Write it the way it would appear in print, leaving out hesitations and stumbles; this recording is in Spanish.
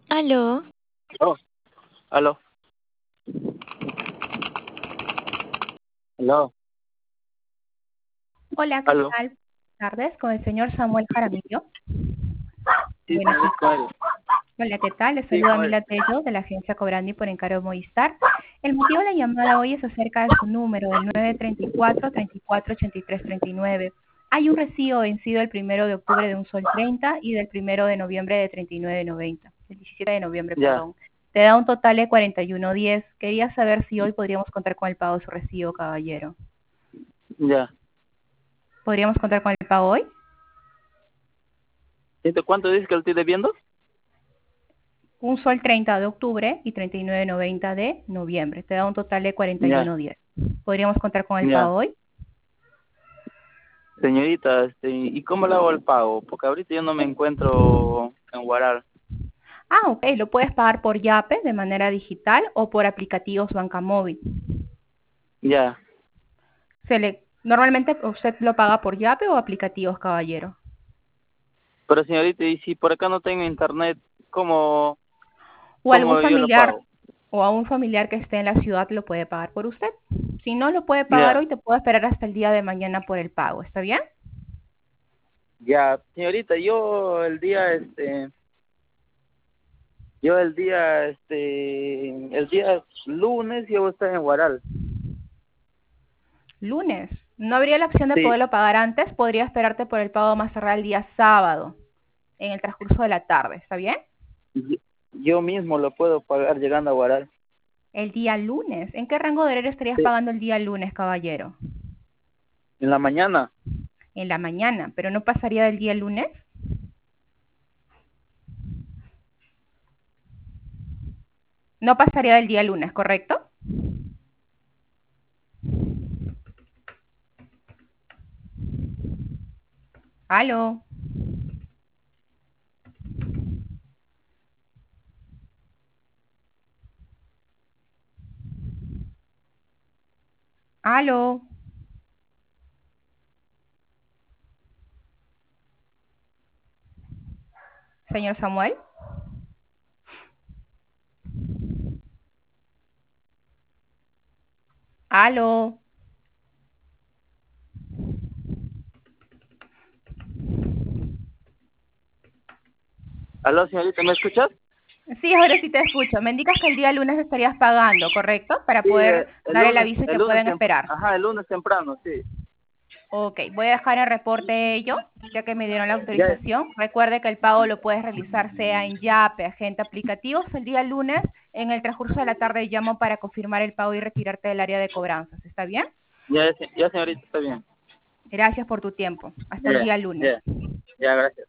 Aló, Oh, aló, aló, Hola, ¿qué aló. tal? Buenas tardes, con el señor Samuel Jaramillo. Sí, Buenas señorita, con él. Hola, ¿qué tal? Les Sí, saluda con él. Mila Tello de la agencia Cobrandi por encargo Movistar. El motivo de la llamada hoy es acerca de su número, del 934-348339. Hay un recibo vencido el 1 de octubre de un sol 30 y del 1 de noviembre de 39,90. El 17 de noviembre, Ya, perdón. Te da un total de 41,10. Quería saber si hoy podríamos contar con el pago de su recibo, caballero. ya. ¿Podríamos contar con el pago hoy? ¿Cuánto dices que lo estoy debiendo? Un sol 30 de octubre y 39,90 de noviembre. Te da un total de Ya, 41,10. ¿Podríamos contar con el ya. pago hoy? Señorita, ¿y cómo le hago el pago? Porque ahorita yo no me encuentro en Guaral. Ah, ok. Lo puedes pagar por Yape de manera digital o por aplicativos banca móvil. Ya. Normalmente usted lo paga por Yape o aplicativos, caballero. Pero señorita, ¿y si por acá no tengo internet, cómo, O algún cómo yo lo familiar pago? o a un familiar que esté en la ciudad lo puede pagar por usted. Si no lo puede pagar Ya, hoy, te puedo esperar hasta el día de mañana por el pago. ¿Está bien? ya. Señorita, el día lunes yo voy a estar en Guaral. Lunes. No habría la opción de Sí, poderlo pagar antes. Podría esperarte por el pago más tardar el día sábado, en el transcurso de la tarde. ¿Está bien? y- yo mismo lo puedo pagar llegando a Guaral. El día lunes. ¿En qué rango de horario estarías Sí, pagando el día lunes, caballero? en la mañana. En la mañana. ¿Pero no pasaría del día lunes? No pasaría del día lunes, ¿correcto? ¿Aló? ¿Aló? Señor Samuel. ¿Aló? Aló, señorita, ¿me escuchas? Sí, ahora sí te escucho. Me indicas que el día lunes estarías pagando, ¿correcto? Para Sí, poder dar el aviso y que puedan esperar. ajá, el lunes temprano, sí. Ok, voy a dejar en reporte ello, ya que me dieron la Ya, autorización. Recuerde que el pago lo puedes realizar sea en Yape, agente aplicativos, el día lunes. En el transcurso de la tarde llamo para confirmar el pago y retirarte del área de cobranzas. ¿Está bien? ya, ya, señorita, está bien. Gracias por tu tiempo. Hasta el Ya, día lunes. ya, ya, gracias.